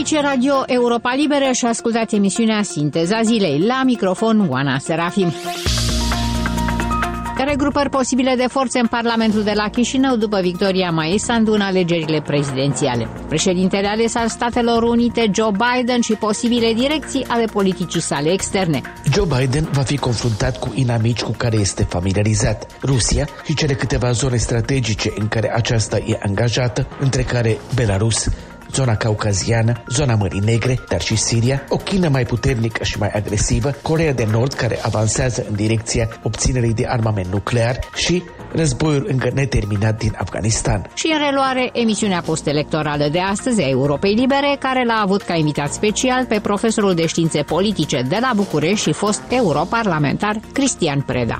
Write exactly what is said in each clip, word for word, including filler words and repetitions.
Aici Radio Europa Liberă și ascultați emisiunea Sinteza Zilei. La microfon, Oana Serafim. Regrupări posibile de forțe în Parlamentul de la Chișinău după victoria Maia Sandu în alegerile prezidențiale. Președintele ales al Statelor Unite, Joe Biden, și posibile direcții ale politicii sale externe. Joe Biden va fi confruntat cu inamici cu care este familiarizat: Rusia și cele câteva zone strategice în care aceasta e angajată, între care Belarus, zona caucaziană, zona Mării Negre, dar și Siria, o China mai puternică și mai agresivă, Coreea de Nord care avansează în direcția obținerii de armament nuclear și războiul încă neterminat din Afganistan. Și în reluare, emisiunea post-electorală de astăzi a Europei Libere, care l-a avut ca invitat special pe profesorul de științe politice de la București și fost europarlamentar Cristian Preda.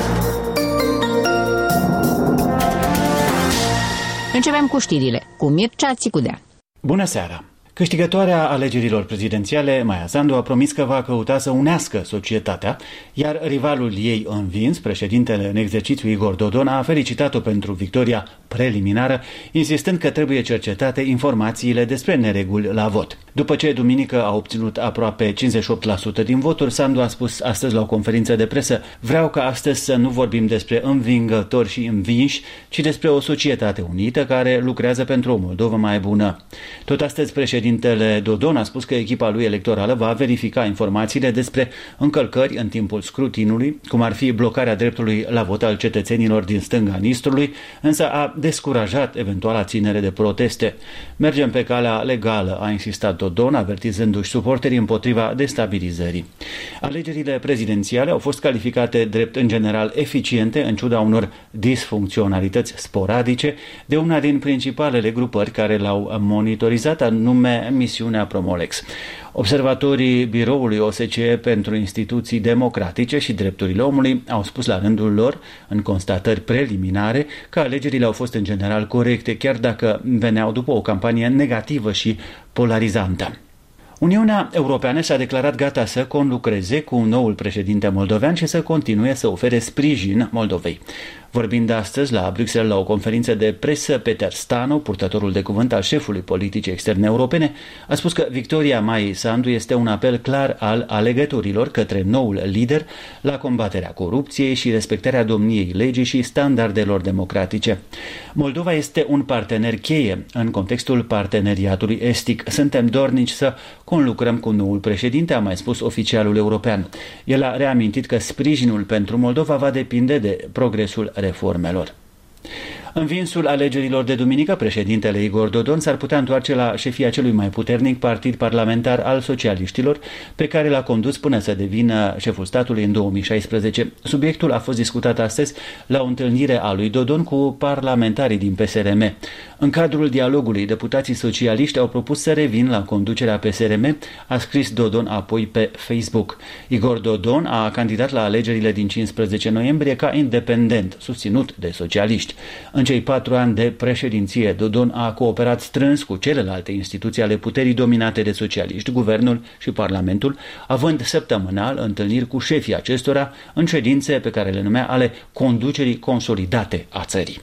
Începem cu știrile, cu Mircea Țicudean. Bună seara! Câștigătoarea alegerilor prezidențiale, Maia Sandu, a promis că va căuta să unească societatea, iar rivalul ei învins, președintele în exercițiu Igor Dodon, a felicitat-o pentru victoria preliminară, insistând că trebuie cercetate informațiile despre nereguli la vot. După ce duminică a obținut aproape cincizeci și opt la sută din voturi, Sandu a spus astăzi la o conferință de presă: "Vreau ca astăzi să nu vorbim despre învingători și învinși, ci despre o societate unită care lucrează pentru o Moldovă mai bună." Tot astăzi, președintele Dodon a spus că echipa lui electorală va verifica informațiile despre încălcări în timpul scrutinului, cum ar fi blocarea dreptului la vot al cetățenilor din stânga Nistrului, însă a descurajat eventuala ținere de proteste. "Mergem pe calea legală", a insistat Dodon, avertizându-și suporterii împotriva destabilizării. Alegerile prezidențiale au fost calificate drept în general eficiente, în ciuda unor disfuncționalități sporadice, de una din principalele grupări care l-au monitorizat, anume misiunea Promolex. Observatorii biroului O S C E pentru instituții democratice și drepturile omului au spus la rândul lor, în constatări preliminare, că alegerile au fost în general corecte, chiar dacă veneau după o campanie negativă și polarizantă. Uniunea Europeană s-a declarat gata să conlucreze cu noul președinte moldovean și să continue să ofere sprijin Moldovei. Vorbind astăzi la Bruxelles la o conferință de presă, Peter Stano, purtătorul de cuvânt al șefului politicii externe europene, a spus că victoria Maiei Sandu este un apel clar al alegătorilor către noul lider la combaterea corupției și respectarea domniei legii și standardelor democratice. Moldova este un partener cheie în contextul parteneriatului estic. Suntem dornici să conlucrăm cu noul președinte, a mai spus oficialul european. El a reamintit că sprijinul pentru Moldova va depinde de progresul reformelor. Învinsul alegerilor de duminică, președintele Igor Dodon s-ar putea întoarce la șefia celui mai puternic partid parlamentar al socialiștilor, pe care l-a condus până să devină șeful statului în două mii șaisprezece. Subiectul a fost discutat astăzi la o întâlnire a lui Dodon cu parlamentarii din P S R M. În cadrul dialogului, deputații socialiști au propus să revin la conducerea P S R M, a scris Dodon apoi pe Facebook. Igor Dodon a candidat la alegerile din cincisprezece noiembrie ca independent, susținut de socialiști. În cei patru ani de președinție, Dodon a cooperat strâns cu celelalte instituții ale puterii dominate de socialiști, guvernul și parlamentul, având săptămânal întâlniri cu șefii acestora în ședințe pe care le numea ale conducerii consolidate a țării.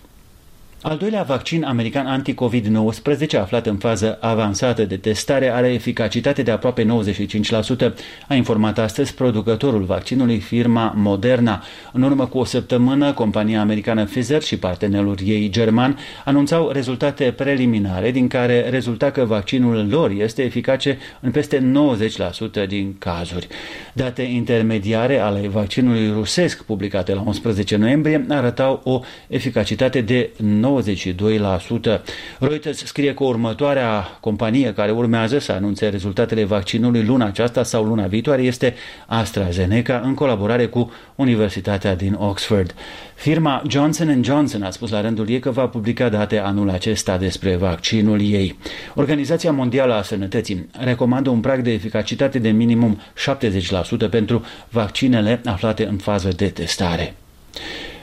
Al doilea vaccin american anti-covid nouăsprezece, aflat în fază avansată de testare, are eficacitate de aproape nouăzeci și cinci la sută, a informat astăzi producătorul vaccinului, firma Moderna. În urmă cu o săptămână, compania americană Pfizer și partenerul ei german anunțau rezultate preliminare, din care rezulta că vaccinul lor este eficace în peste nouăzeci la sută din cazuri. Date intermediare ale vaccinului rusesc, publicate la unsprezece noiembrie, arătau o eficacitate de nouăzeci și doi la sută. Reuters scrie că următoarea companie care urmează să anunțe rezultatele vaccinului luna aceasta sau luna viitoare este AstraZeneca, în colaborare cu Universitatea din Oxford. Firma Johnson and Johnson a spus la rândul ei că va publica date anul acesta despre vaccinul ei. Organizația Mondială a Sănătății recomandă un prag de eficacitate de minimum șaptezeci la sută pentru vaccinele aflate în fază de testare.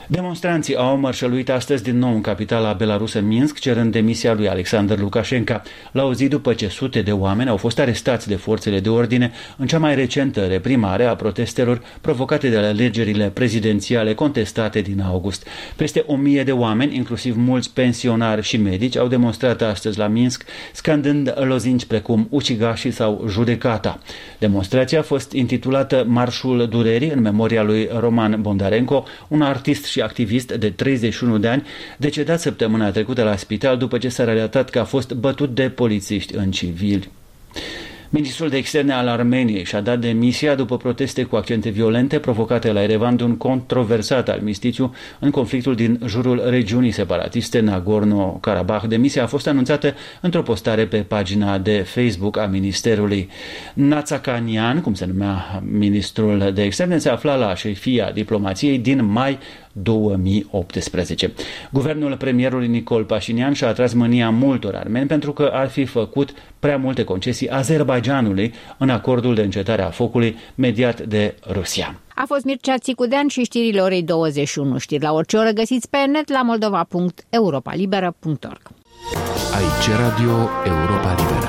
Demonstranții au mărșăluit astăzi din nou în capitala belarusă Minsk, cerând demisia lui Alexander Lukashenko, la o zi după ce sute de oameni au fost arestați de forțele de ordine în cea mai recentă reprimare a protestelor provocate de alegerile prezidențiale contestate din august. Peste o mie de oameni, inclusiv mulți pensionari și medici, au demonstrat astăzi la Minsk, scandând lozinci precum ucigașii sau judecata. Demonstrația a fost intitulată Marșul Durerii în memoria lui Roman Bondarenko, un artist și activist de treizeci și unu de ani, decedat săptămâna trecută la spital după ce s-a relatat că a fost bătut de polițiști în civili. Ministrul de Externe al Armeniei și-a dat demisia după proteste cu accente violente provocate la Erevan de un controversat armistițiu în conflictul din jurul regiunii separatiste Nagorno-Karabakh. Demisia a fost anunțată într-o postare pe pagina de Facebook a Ministerului. Națacanian, cum se numea ministrul de Externe, se afla la șefia diplomației din mai două mii optsprezece. Guvernul premierului Nicol Pașinian și-a atras mânia multor armeni pentru că ar fi făcut prea multe concesii Azerbaidjanului în acordul de încetare a focului mediat de Rusia. A fost Mircea Țicudean și știrile orei douăzeci și unu. Știri la orice oră găsiți pe net la moldova punct europa liberă punct org. Aici Radio Europa Liberă.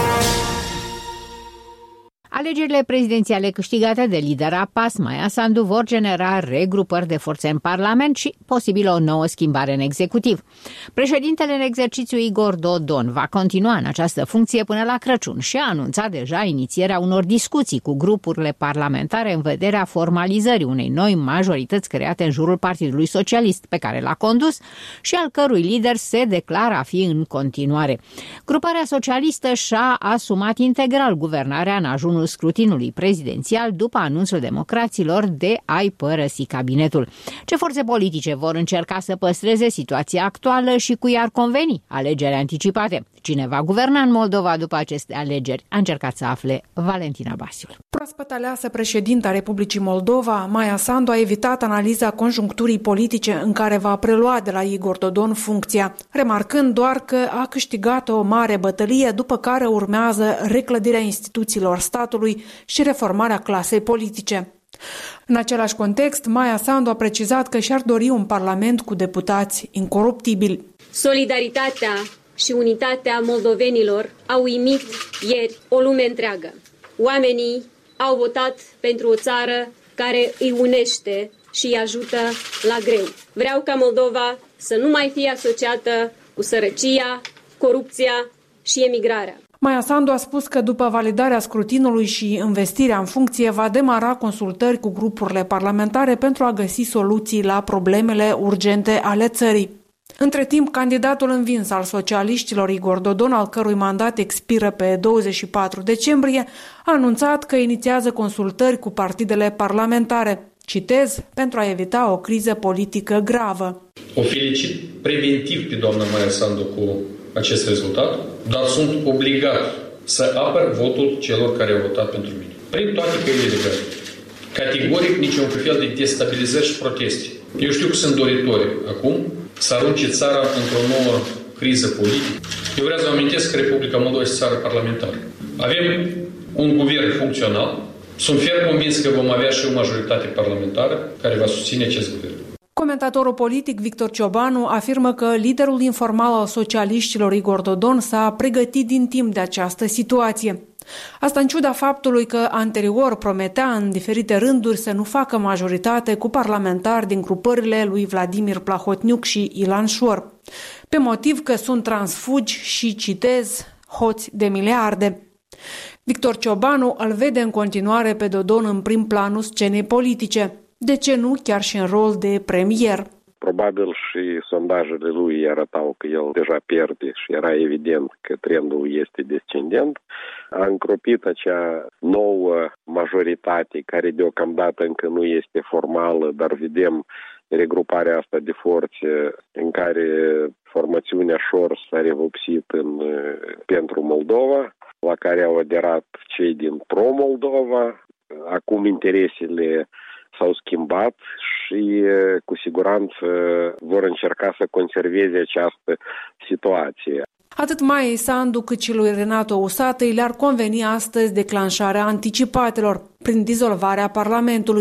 Alegerile prezidențiale câștigate de lidera P A S, Maia Sandu, vor genera regrupări de forțe în Parlament și posibil o nouă schimbare în executiv. Președintele în exercițiu Igor Dodon va continua în această funcție până la Crăciun și a anunțat deja inițierea unor discuții cu grupurile parlamentare în vederea formalizării unei noi majorități create în jurul Partidului Socialist, pe care l-a condus și al cărui lider se declară a fi în continuare. Gruparea socialistă și-a asumat integral guvernarea în ajunul scrutinului prezidențial după anunțul democraților de a-i părăsi cabinetul. Ce forțe politice vor încerca să păstreze situația actuală și cui ar conveni alegeri anticipate? Cine va guverna în Moldova după aceste alegeri? A încercat să afle Valentina Basiul. Proaspăt aleasă președinta Republicii Moldova, Maia Sandu, a evitat analiza conjuncturii politice în care va prelua de la Igor Dodon funcția, remarcând doar că a câștigat o mare bătălie, după care urmează reclădirea instituțiilor statului și reformarea clasei politice. În același context, Maia Sandu a precizat că și-ar dori un parlament cu deputați incoruptibili. Solidaritatea și unitatea moldovenilor au uimit ieri o lume întreagă. Oamenii au votat pentru o țară care îi unește și îi ajută la greu. Vreau ca Moldova să nu mai fie asociată cu sărăcia, corupția și emigrarea. Maia Sandu a spus că după validarea scrutinului și investirea în funcție va demara consultări cu grupurile parlamentare pentru a găsi soluții la problemele urgente ale țării. Între timp, candidatul învins al socialiștilor Igor Dodon, al cărui mandat expiră pe douăzeci și patru decembrie, a anunțat că inițiază consultări cu partidele parlamentare. Citez, pentru a evita o criză politică gravă. O felicit preventiv pe doamna Maia Sandu cu acest rezultat, dar sunt obligat să apăr votul celor care au votat pentru mine. Prin toate căile legale. Categoric niciun fel de destabilizări și proteste. Eu știu că sunt doritori acum să arunce țara într-o nouă criză politică. Eu vreau să vă amintesc că Republica Moldova este țară parlamentară. Avem un guvern funcțional. Sunt ferm convins că vom avea și o majoritate parlamentară care va susține acest guvern. Comentatorul politic Victor Ciobanu afirmă că liderul informal al socialiștilor Igor Dodon s-a pregătit din timp de această situație. Asta în ciuda faptului că anterior prometea în diferite rânduri să nu facă majoritate cu parlamentari din grupările lui Vladimir Plahotniuc și Ilan Șor, pe motiv că sunt transfugi și, citez, hoți de miliarde. Victor Ciobanu îl vede în continuare pe Dodon în prim planul scenei politice. De ce nu chiar și în rol de premier? Probabil și sondajele lui arătau că el deja pierde și era evident că trendul este descendent. A încropit acea nouă majoritate care deocamdată încă nu este formală, dar vedem regruparea asta de forțe în care formațiunea Șor s-a revopsit în, pentru Moldova, la care au aderat cei din pro-Moldova. Acum interesele s-au schimbat și cu siguranță vor încerca să conserveze această situație. Atât Maiei Sandu cât și lui Renato Usatăi le-ar conveni astăzi declanșarea anticipatelor prin dizolvarea Parlamentului.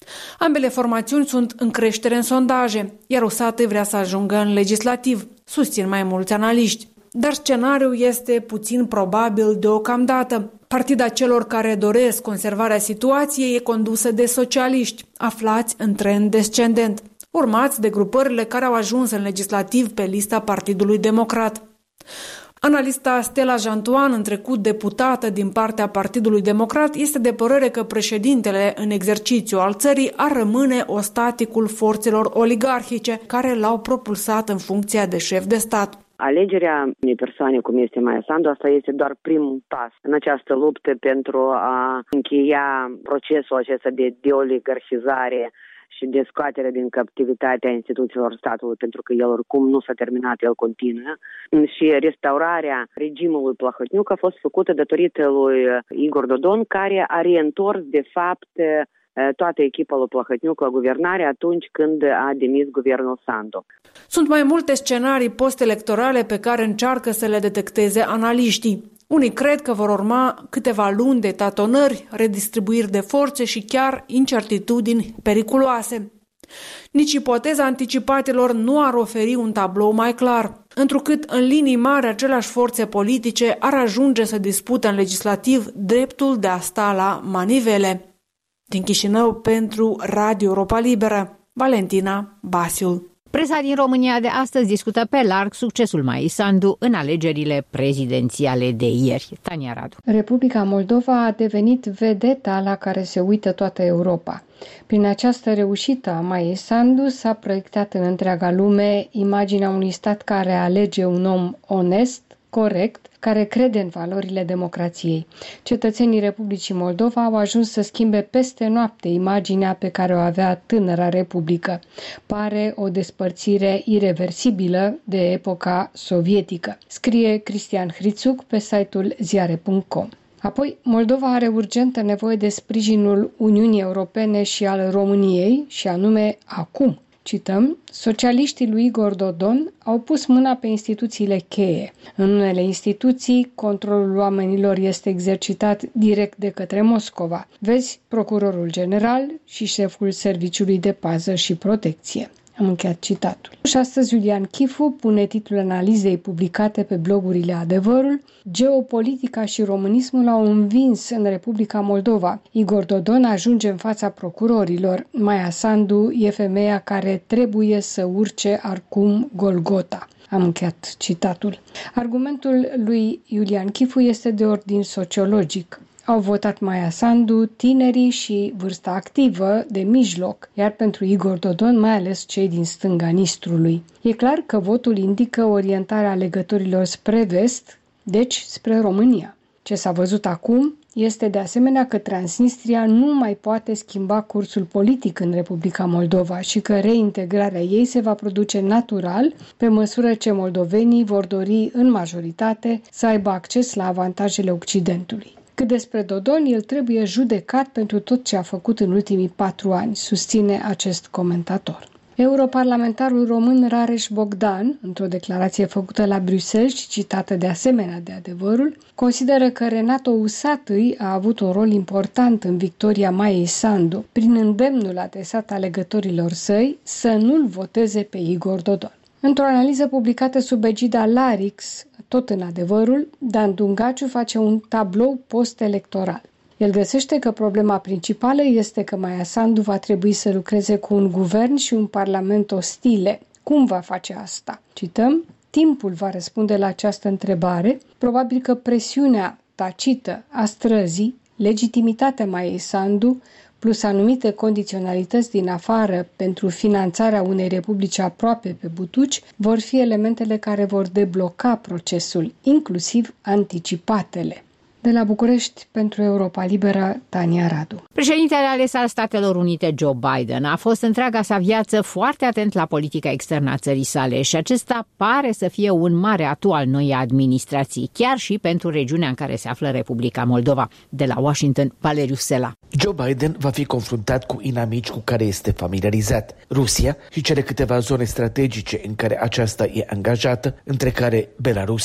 Ambele formațiuni sunt în creștere în sondaje, iar U S A T vrea să ajungă în legislativ, susțin mai mulți analiști. Dar scenariul este puțin probabil deocamdată. Partida celor care doresc conservarea situației e condusă de socialiști, aflați în trend descendent, urmați de grupările care au ajuns în legislativ pe lista Partidului Democrat. Analista Stella Jantoan, în trecut deputată din partea Partidului Democrat, este de părere că președintele în exercițiu al țării ar rămâne ostaticul forțelor oligarhice care l-au propulsat în funcția de șef de stat. Alegerea unei persoane cum este Maia Sandu, asta este doar primul pas în această luptă pentru a încheia procesul acesta de deoligarhizare și de scoatere din captivitatea instituțiilor statului, pentru că el oricum nu s-a terminat, el continuă. Și restaurarea regimului Plahotniuc a fost făcută datorită lui Igor Dodon, care a reîntors, de fapt, toată echipa lui Plahotniuc la guvernare atunci când a demis guvernul Sandu. Sunt mai multe scenarii post-electorale pe care încearcă să le detecteze analiștii. Unii cred că vor urma câteva luni de tatonări, redistribuiri de forțe și chiar incertitudini periculoase. Nici ipoteza anticipatelor nu ar oferi un tablou mai clar, întrucât în linii mari aceleași forțe politice ar ajunge să dispute în legislativ dreptul de a sta la manivele. Din Chișinău pentru Radio Europa Liberă, Valentina Basiul. Presa din România de astăzi discută pe larg succesul Maiei Sandu în alegerile prezidențiale de ieri. Tania Radu. Republica Moldova a devenit vedeta la care se uită toată Europa. Prin această reușită a Maiei Sandu s-a proiectat în întreaga lume imaginea unui stat care alege un om onest, corect, care crede în valorile democrației. Cetățenii Republicii Moldova au ajuns să schimbe peste noapte imaginea pe care o avea tânăra Republică. Pare o despărțire ireversibilă de epoca sovietică, scrie Cristian Hrițuc pe site-ul ziare punct com. Apoi, Moldova are urgentă nevoie de sprijinul Uniunii Europene și al României, și anume acum. Cităm, socialiștii lui Igor Dodon au pus mâna pe instituțiile cheie. În unele instituții, controlul oamenilor este exercitat direct de către Moscova. Vezi, procurorul general și șeful serviciului de pază și protecție. Am încheiat citatul. Și astăzi Iulian Chifu pune titlul analizei publicate pe blogurile Adevărul: Geopolitica și românismul au învins în Republica Moldova. Igor Dodon ajunge în fața procurorilor. Maia Sandu e femeia care trebuie să urce acum Golgota. Am încheiat citatul. Argumentul lui Iulian Chifu este de ordin sociologic. Au votat Maia Sandu tinerii și vârsta activă de mijloc, iar pentru Igor Dodon mai ales cei din stânga Nistrului. E clar că votul indică orientarea alegătorilor spre vest, deci spre România. Ce s-a văzut acum este de asemenea că Transnistria nu mai poate schimba cursul politic în Republica Moldova și că reintegrarea ei se va produce natural pe măsură ce moldovenii vor dori în majoritate să aibă acces la avantajele Occidentului. Cât despre Dodon, el trebuie judecat pentru tot ce a făcut în ultimii patru ani, susține acest comentator. Europarlamentarul român Rareș Bogdan, într-o declarație făcută la Bruxelles și citată de asemenea de Adevărul, consideră că Renato Usatăi a avut un rol important în victoria Maiei Sandu, prin îndemnul adresat alegătorilor săi să nu-l voteze pe Igor Dodon. Într-o analiză publicată sub egida Larix, tot în Adevărul, Dan Dungaciu face un tablou post-electoral. El găsește că problema principală este că Maia Sandu va trebui să lucreze cu un guvern și un parlament ostile. Cum va face asta? Cităm, timpul va răspunde la această întrebare, probabil că presiunea tacită a străzii, legitimitatea Maiei Sandu, plus anumite condiționalități din afară pentru finanțarea unei republici aproape pe butuci, vor fi elementele care vor debloca procesul, inclusiv anticipatele. De la București, pentru Europa Liberă, Tania Radu. Președintele ales al Statelor Unite, Joe Biden, a fost întreaga sa viață foarte atent la politica externă a țării sale și acesta pare să fie un mare atu al noii administrații, chiar și pentru regiunea în care se află Republica Moldova. De la Washington, Valeriu Sela. Joe Biden va fi confruntat cu inamici cu care este familiarizat, Rusia și cele câteva zone strategice în care aceasta e angajată, între care Belarus,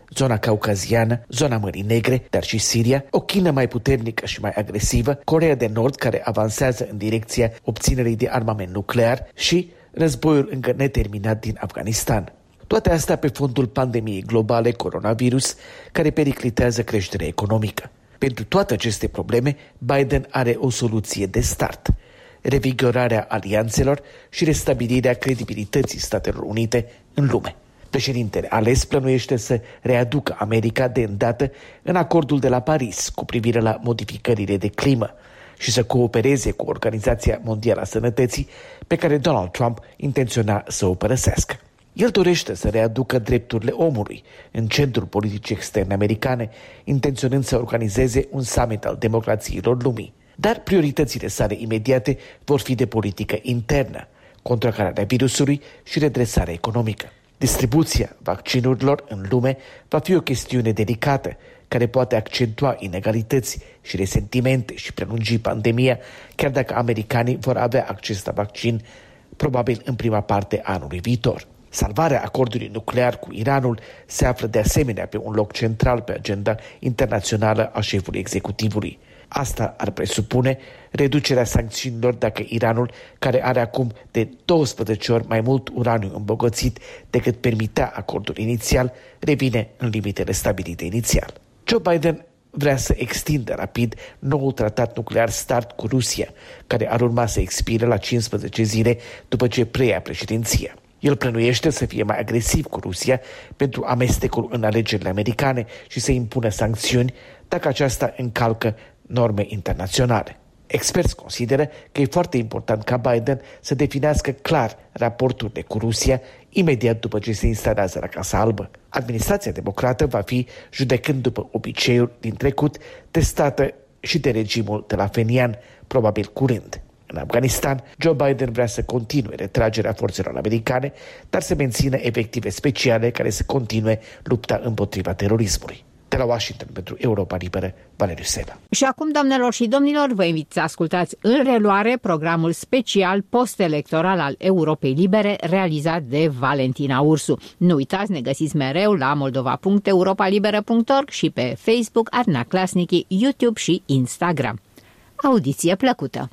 zona caucaziană, zona Mării Negre, dar și Siria, o China mai puternică și mai agresivă, Coreea de Nord care avansează în direcția obținerii de armament nuclear și războiul încă neterminat din Afganistan. Toate astea pe fondul pandemiei globale coronavirus care periclitează creșterea economică. Pentru toate aceste probleme, Biden are o soluție de start: revigorarea alianțelor și restabilirea credibilității Statelor Unite în lume. Președintele ales plănuiește să readucă America de îndată în acordul de la Paris cu privire la modificările de climă și să coopereze cu Organizația Mondială a Sănătății, pe care Donald Trump intenționa să o părăsească. El dorește să readucă drepturile omului în centrul politicii externe americane, intenționând să organizeze un summit al democrațiilor lumii. Dar prioritățile sale imediate vor fi de politică internă, contracararea virusului și redresarea economică. Distribuția vaccinurilor în lume va fi o chestiune delicată, care poate accentua inegalități și resentimente și prelungi pandemia, chiar dacă americanii vor avea acces la vaccin probabil în prima parte a anului viitor. Salvarea acordului nuclear cu Iranul se află de asemenea pe un loc central pe agenda internațională a șefului executivului. Asta ar presupune reducerea sancțiunilor dacă Iranul, care are acum de douăsprezece ori mai mult uraniu îmbogățit decât permitea acordul inițial, revine în limitele stabilite inițial. Joe Biden vrea să extindă rapid noul tratat nuclear START cu Rusia, care ar urma să expire la cincisprezece zile după ce preia președinția. El plănuiește să fie mai agresiv cu Rusia pentru amestecul în alegerile americane și să impună sancțiuni dacă aceasta încalcă norme internaționale. Experți consideră că e foarte important ca Biden să definească clar raporturile cu Rusia imediat după ce se instalează la Casa Albă. Administrația democrată va fi, judecând după obiceiuri din trecut, testată și de regimul de la Fenian, probabil curând. În Afganistan, Joe Biden vrea să continue retragerea forțelor americane, dar să mențină efective speciale care să continue lupta împotriva terorismului. De la Washington pentru Europa Liberă, Valeriu Sela. Și acum, doamnelor și domnilor, vă invit să ascultați în reluare programul special post-electoral al Europei Libere, realizat de Valentina Ursu. Nu uitați, ne găsiți mereu la moldova punct europa liberă punct org și pe Facebook, Arna Clasnichi, YouTube și Instagram. Audiție plăcută!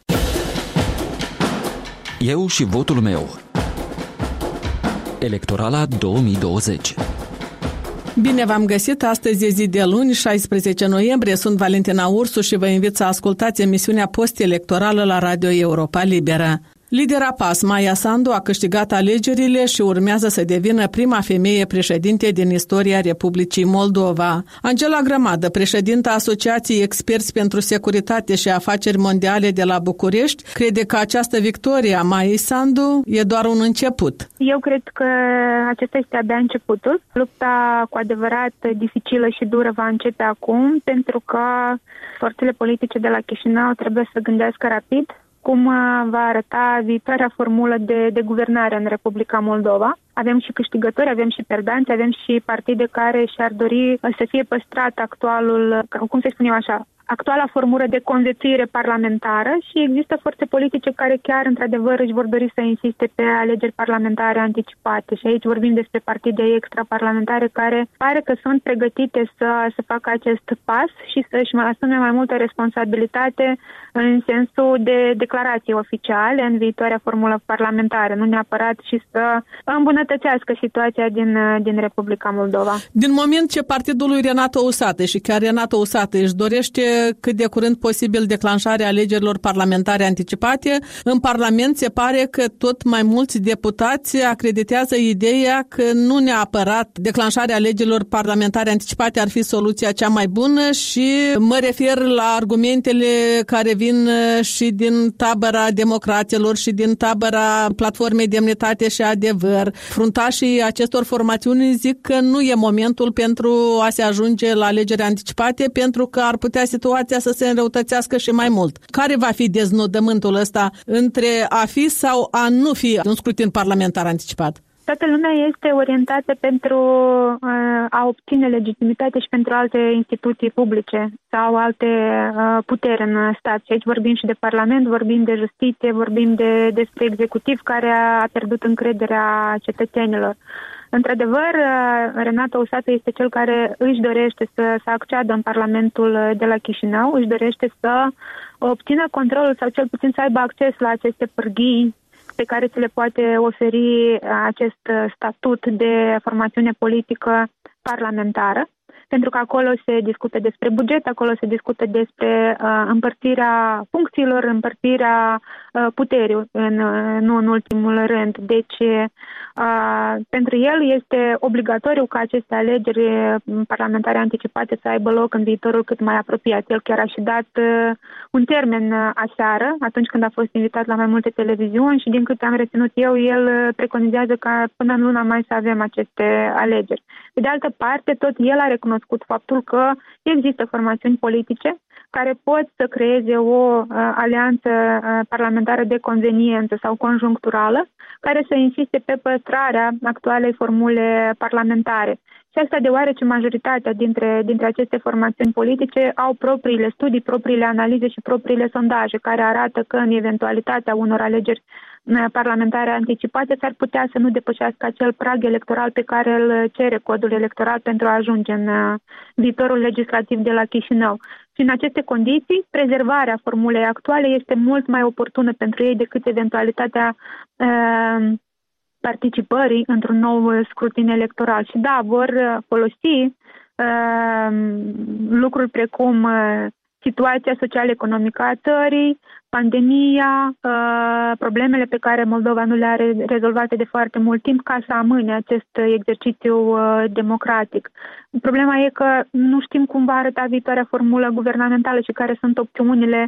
Eu și votul meu. Electorala două mii douăzeci. Bine v-am găsit, astăzi e zi de luni, șaisprezece noiembrie, sunt Valentina Ursu și vă invit să ascultați emisiunea post-electorală la Radio Europa Liberă. Lidera P A S, Maia Sandu, a câștigat alegerile și urmează să devină prima femeie președinte din istoria Republicii Moldova. Angela Grămadă, președinta Asociației Experți pentru Securitate și Afaceri Mondiale de la București, crede că această victorie a Maiei Sandu e doar un început. Eu cred că acesta este abia începutul. Lupta cu adevărat dificilă și dură va începe acum, pentru că forțele politice de la Chișinău trebuie să gândească rapid cum va arăta viitoarea formulă de, de guvernare în Republica Moldova. Avem și câștigători, avem și perdanți, avem și partide care și-ar dori să fie păstrat actualul, cum să spunem așa, actuala formulă de conviețuire parlamentară și există forțe politice care chiar, într-adevăr, își vor dori să insiste pe alegeri parlamentare anticipate. Și aici vorbim despre partide extraparlamentare care pare că sunt pregătite să, să facă acest pas și să-și mai asume mai multă responsabilitate în sensul de declarații oficiale în viitoarea formulă parlamentară, nu neapărat și să îmbunătățească situația din, din Republica Moldova. Din moment ce partidul lui Renato Usată și chiar Renato Usată își dorește cât de curând posibil declanșarea alegerilor parlamentare anticipate, în Parlament se pare că tot mai mulți deputați acreditează ideea că nu neapărat declanșarea alegerilor parlamentare anticipate ar fi soluția cea mai bună și mă refer la argumentele care vin și din tabăra democraților și din tabăra Platformei Demnitate și Adevăr. Fruntașii acestor formațiuni zic că nu e momentul pentru a se ajunge la alegeri anticipate, pentru că ar putea situația să se înrăutățească și mai mult. Care va fi deznodământul ăsta între a fi sau a nu fi un scrutin parlamentar anticipat? Toată lumea este orientată pentru a obține legitimitate și pentru alte instituții publice sau alte puteri în stat. Și aici vorbim și de Parlament, vorbim de justiție, vorbim de, despre executiv care a pierdut încrederea cetățenilor. Într-adevăr, Renato Usată este cel care își dorește să, să acceadă în Parlamentul de la Chișinău, își dorește să obțină controlul sau cel puțin să aibă acces la aceste pârghii pe care ți le poate oferi acest statut de formațiune politică parlamentară. Pentru că acolo se discută despre buget, acolo se discută despre uh, împărțirea funcțiilor, împărțirea uh, puterii, în, uh, nu în ultimul rând. Deci, uh, pentru el este obligatoriu ca aceste alegeri parlamentare anticipate să aibă loc în viitorul cât mai apropiat. El chiar a și dat uh, un termen uh, aseară, atunci când a fost invitat la mai multe televiziuni și din câte am reținut eu, el preconizează ca până în luna mai să avem aceste alegeri. Pe de altă parte, tot el a recunoscut faptul că există formațiuni politice care pot să creeze o uh, alianță uh, parlamentară de conveniență sau conjuncturală, care să insiste pe păstrarea actualei formule parlamentare. Și asta deoarece majoritatea dintre, dintre aceste formațiuni politice au propriile studii, propriile analize și propriile sondaje, care arată că în eventualitatea unor alegeri parlamentare anticipate s-ar putea să nu depășească acel prag electoral pe care îl cere codul electoral pentru a ajunge în viitorul legislativ de la Chișinău. Și în aceste condiții, prezervarea formulei actuale este mult mai oportună pentru ei decât eventualitatea uh, participării într-un nou scrutin electoral. Și da, vor folosi uh, lucruri precum uh, situația social-economică a țării, pandemia, problemele pe care Moldova nu le are rezolvate de foarte mult timp ca să amâne acest exercițiu democratic. Problema e că nu știm cum va arăta viitoarea formulă guvernamentală și care sunt opțiunile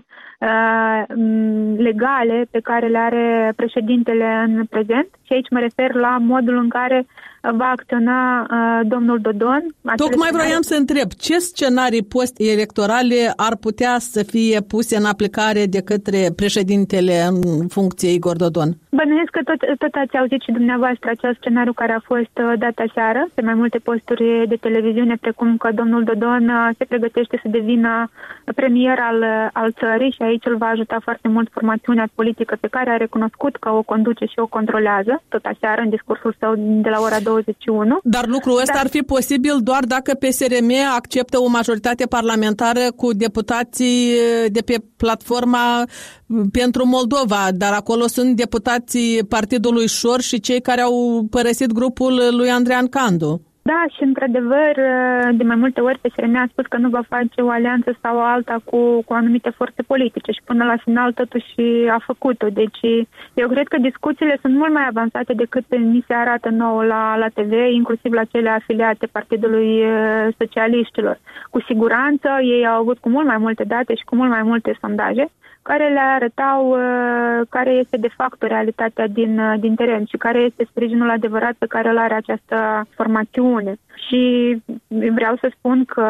legale pe care le are președintele în prezent. Și aici mă refer la modul în care va acționa uh, domnul Dodon. Tocmai vroiam să întreb, ce scenarii post-electorale ar putea să fie puse în aplicare de către președintele în funcție Igor Dodon? Bănuiesc că tot, tot ați auzit și dumneavoastră acel scenariu care a fost uh, dat aseară pe mai multe posturi de televiziune, precum că domnul Dodon uh, se pregătește să devină premier al, uh, al țării și aici îl va ajuta foarte mult formațiunea politică pe care a recunoscut că o conduce și o controlează, tot aseară în discursul său de la ora douăzeci și unu. Dar lucrul ăsta Dar... ar fi posibil doar dacă P S R M acceptă o majoritate parlamentară cu deputații de pe platforma pentru Moldova, dar acolo sunt deputații Partidului Șor și cei care au părăsit grupul lui Andrean Candu. Da, și într-adevăr, de mai multe ori P S R M a spus că nu va face o alianță sau alta cu, cu anumite forțe politice și până la final totuși a făcut-o. Deci eu cred că discuțiile sunt mult mai avansate decât ni se arată nouă la, la T V, inclusiv la cele afiliate Partidului Socialiștilor. Cu siguranță ei au avut cu mult mai multe date și cu mult mai multe sondaje care le arătau uh, care este de fapt realitatea din, uh, din teren și care este sprijinul adevărat pe care îl are această formațiune. Și vreau să spun că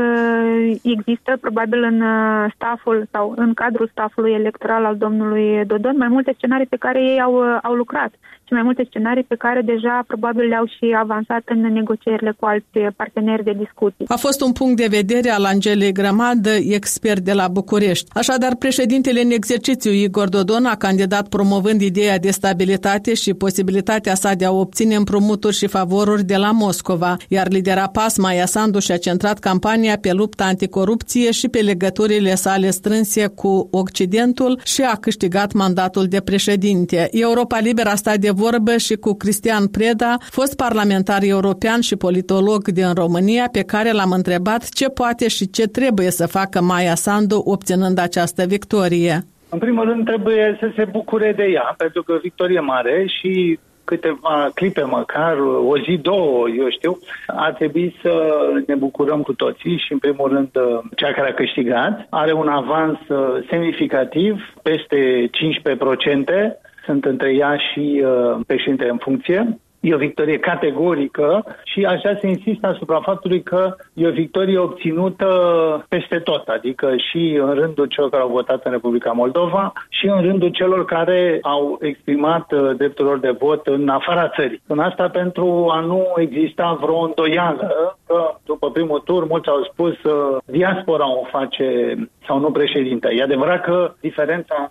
uh, există probabil în uh, staful sau în cadrul stafului electoral al domnului Dodon mai multe scenarii pe care ei au, uh, au lucrat și mai multe scenarii pe care deja probabil le-au și avansat în negocierile cu alți parteneri de discuții. A fost un punct de vedere al Angelei Grămadă, expert de la București. Așadar, președintele în exercițiu Igor Dodon a candidat promovând ideea de stabilitate și posibilitatea sa de a obține împrumuturi și favoruri de la Moscova, iar lidera P A S, Maia Sandu, și-a centrat campania pe lupta anticorupție și pe legăturile sale strânse cu Occidentul și a câștigat mandatul de președinte. Europa Liberă a stat de vorbă și cu Cristian Preda, fost parlamentar european și politolog din România, pe care l-am întrebat ce poate și ce trebuie să facă Maia Sandu obținând această victorie. În primul rând trebuie să se bucure de ea, pentru că victorie mare și câteva clipe măcar, o zi, două, eu știu, ar trebui să ne bucurăm cu toții și în primul rând cea care a câștigat are un avans semnificativ, peste cincisprezece la sută, sunt între ea și uh, președintele în funcție. E o victorie categorică și aș vrea să insist asupra faptului că e o victorie obținută peste tot, adică și în rândul celor care au votat în Republica Moldova și în rândul celor care au exprimat uh, dreptul lor de vot în afara țării. În asta pentru a nu exista vreo îndoială că după primul tur mulți au spus uh, diaspora o face sau nu președinte. E adevărat că diferența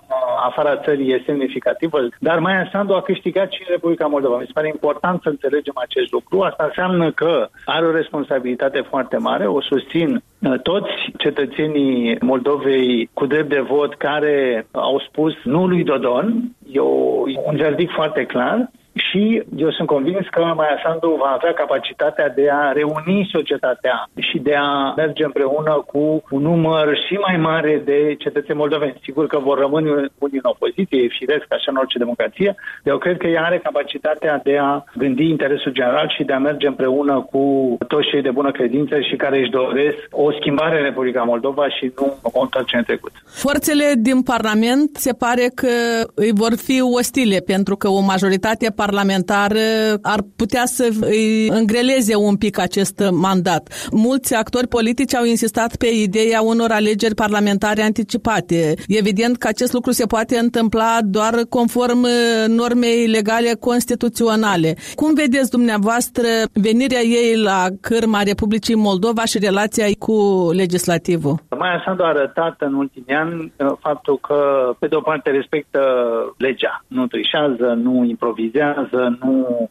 afara țării e semnificativă, dar Maia Sandu a câștigat și în Republica Moldova. Mi se pare important să înțelegem acest lucru. Asta înseamnă că are o responsabilitate foarte mare, o susțin toți cetățenii Moldovei cu drept de vot care au spus nu lui Dodon. E un verdict foarte clar. Și eu sunt convins că Maia Sandu va avea capacitatea de a reuni societatea și de a merge împreună cu un număr și mai mare de cetățeni moldoveni. Sigur că vor rămâne unii în opoziție, e firesc, așa în orice democrație, dar eu cred că ea are capacitatea de a gândi interesul general și de a merge împreună cu toți cei de bună credință și care își doresc o schimbare în Republica Moldova și nu o întoarcere în trecut. Forțele din Parlament se pare că îi vor fi ostile, pentru că o majoritate parlamentar ar putea să îi îngreleze un pic acest mandat. Mulți actori politici au insistat pe ideea unor alegeri parlamentare anticipate. Evident că acest lucru se poate întâmpla doar conform normei legale constituționale. Cum vedeți dumneavoastră venirea ei la cârma Republicii Moldova și relația ei cu legislativul? Maia Sandu a arătat în ultimii ani faptul că, pe de o parte, respectă legea. Nu trișează, nu improvizează, nu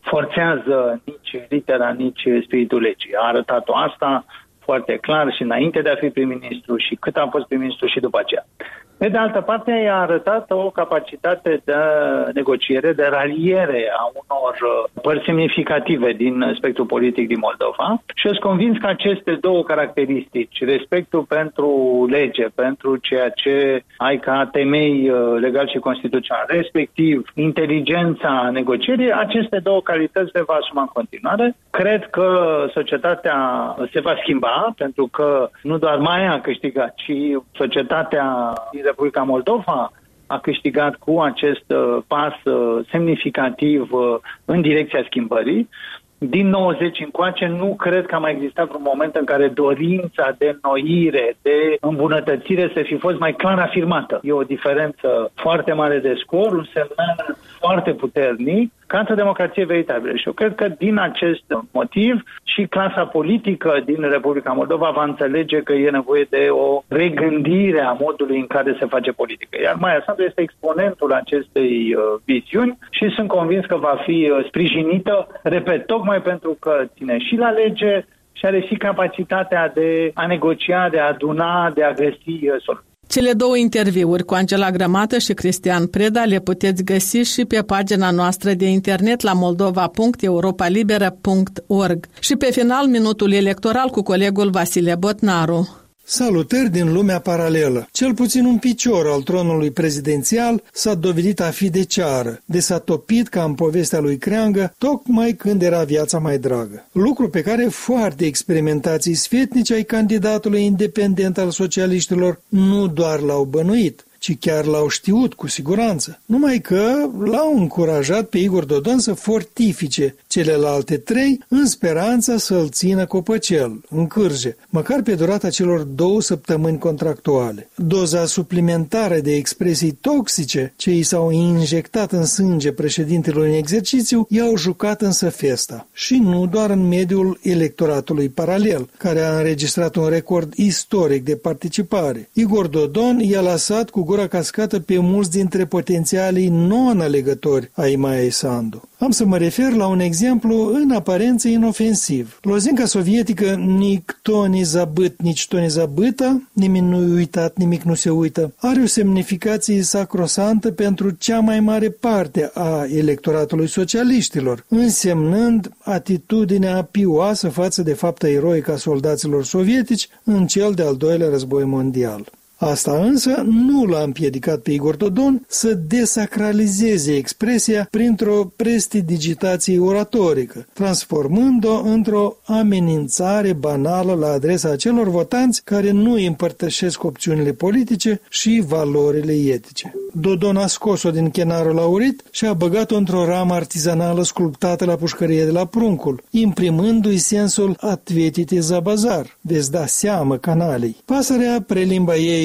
forțează nici litera, nici spiritul legii. A arătat-o asta foarte clar și înainte de a fi prim-ministru și cât a fost prim-ministru și după aceea. Pe de altă parte, i-a arătat o capacitate de negociere, de raliere a unor părți semnificative din spectrul politic din Moldova și sunt convins că aceste două caracteristici, respectul pentru lege, pentru ceea ce ai ca temei legal și constituțional, respectiv inteligența negocierii, aceste două calități le va asuma în continuare. Cred că societatea se va schimba, pentru că nu doar Maia a câștigat, ci societatea din Republica Moldova a câștigat cu acest uh, pas uh, semnificativ uh, în direcția schimbării. Din nouăzeci încoace nu cred că a mai existat vreun moment în care dorința de înnoire, de îmbunătățire să fi fost mai clar afirmată. E o diferență foarte mare de scor, un semnal foarte puternic ca într-o democrație veritabilă. Și eu cred că din acest motiv și clasa politică din Republica Moldova va înțelege că e nevoie de o regândire a modului în care se face politică. Iar Maia Sandu este exponentul acestei uh, viziuni și sunt convins că va fi uh, sprijinită, repet, tocmai pentru că ține și la lege și are și capacitatea de a negocia, de a aduna, de a găsi uh, soluții. Cele două interviuri cu Angela Grămată și Cristian Preda le puteți găsi și pe pagina noastră de internet la moldova punct europa liberă punct org. Și pe final, minutul electoral cu colegul Vasile Botnaru. Salutări din lumea paralelă. Cel puțin un picior al tronului prezidențial s-a dovedit a fi de ceară, de s-a topit ca în povestea lui Creangă, tocmai când era viața mai dragă. Lucru pe care foarte experimentații sfetnici ai candidatului independent al socialiștilor nu doar l-au bănuit, ci chiar l-au știut cu siguranță. Numai că l-au încurajat pe Igor Dodon să fortifice celelalte trei în speranța să-l țină copăcel, în cârje, măcar pe durata celor două săptămâni contractuale. Doza suplimentară de expresii toxice ce i s-au injectat în sânge președintelui în exercițiu i-au jucat însă festa. Și nu doar în mediul electoratului paralel, care a înregistrat un record istoric de participare. Igor Dodon i-a lăsat cu gura cascată pe mulți dintre potențialii non-alegători ai Maiei Sandu. Am să mă refer la un exemplu în aparență inofensiv. Lozinca sovietică nici to ni zabât, nici to ni zabâtă, nimic nu uitat, nimic nu se uită, are o semnificație sacrosantă pentru cea mai mare parte a electoratului socialiștilor, însemnând atitudinea pioasă față de fapta eroică a soldaților sovietici în cel de-al doilea război mondial. Asta însă nu l-a împiedicat pe Igor Dodon să desacralizeze expresia printr-o prestidigitație oratorică, transformând-o într-o amenințare banală la adresa acelor votanți care nu împărtășesc opțiunile politice și valorile etice. Dodon a scos-o din chenarul aurit și a băgat-o într-o ramă artizanală sculptată la pușcărie de la Pruncul, imprimându-i sensul atvetite za bazar, veți da seamă canalei. Pasărea, prelimba ei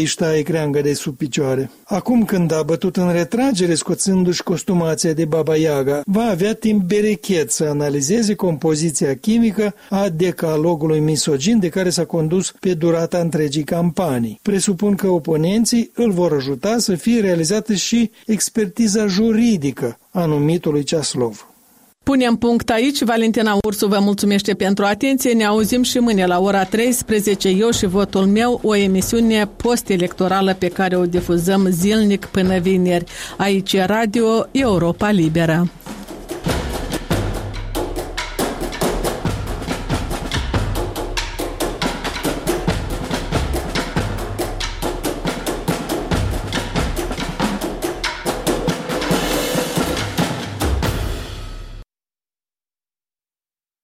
își taie creangă de sub picioare. Acum când a bătut în retragere scoțându-și costumația de Baba Yaga, va avea timp berechet să analizeze compoziția chimică a decalogului misogin de care s-a condus pe durata întregii campanii. Presupun că oponenții îl vor ajuta să fie realizată și expertiza juridică a numitului Ceaslov. Punem punct aici. Valentina Ursu vă mulțumește pentru atenție. Ne auzim și mâine la ora treisprezece. Eu și votul meu, o emisiune post-electorală pe care o difuzăm zilnic până vineri. Aici e Radio Europa Liberă.